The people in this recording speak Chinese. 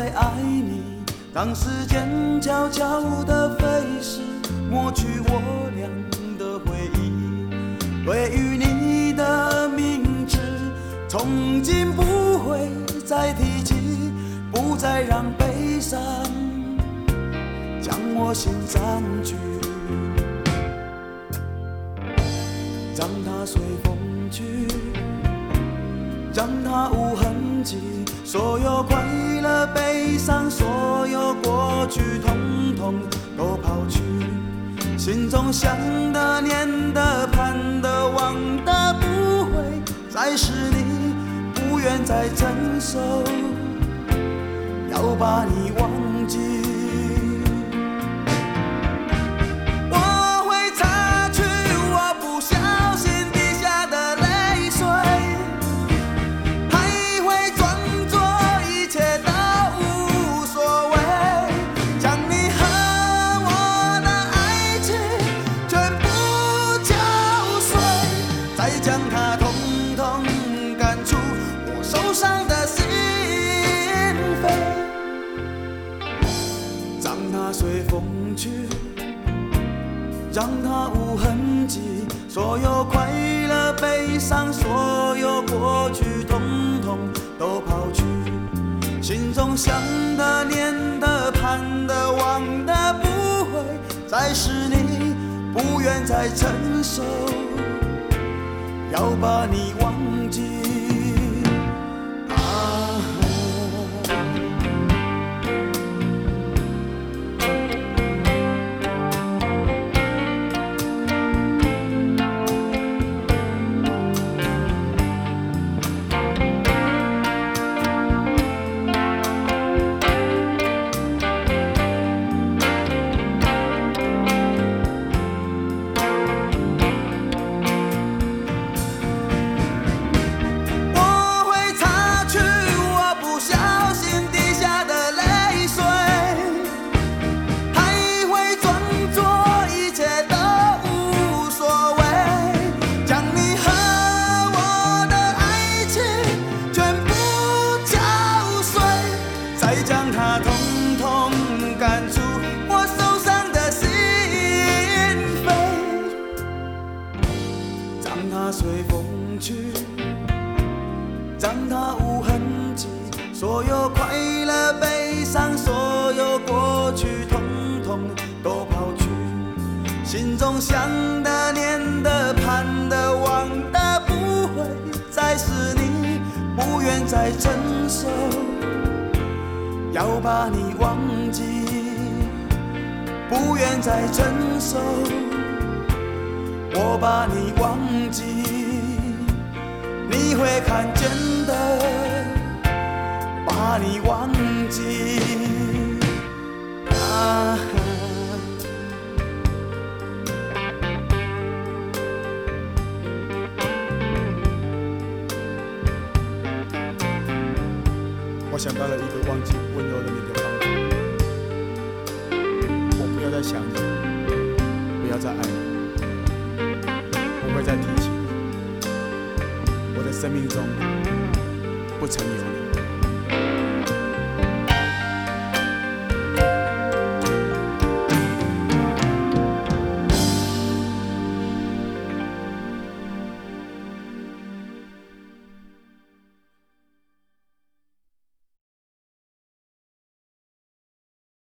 再爱你。当时间悄悄地飞逝，抹去我俩的回忆。对于你的名字，从今不会再提起，不再让悲伤将我心占据。让它随风去，让它无痕迹，所有快乐悲伤，所有过去统统都抛去。心中想的念的盼的望的不会再是你，不愿再承受，要把你忘记。我会擦去我不小心滴下的泪水，还会装作一切都无所谓，将你和我的爱情全部敲碎，再将它统统赶出我受伤的心扉。让它随风去，让它无痕迹，所有快乐悲伤，所有过去统统都抛去。心中想的念的盼的望的不会再是你，不愿再承受，要把你忘记。随风去，让它无痕迹，所有快乐悲伤，所有过去统统都抛去。心中想的念的盼的望的不会再是你，不愿再承受，要把你忘记，不愿再承受，我把你忘记，你会看见的，把你忘记。 我想到了一个忘记温柔的你的方法，我不要再想你，不要再爱你，不会再提起你，我的生命中不曾有你。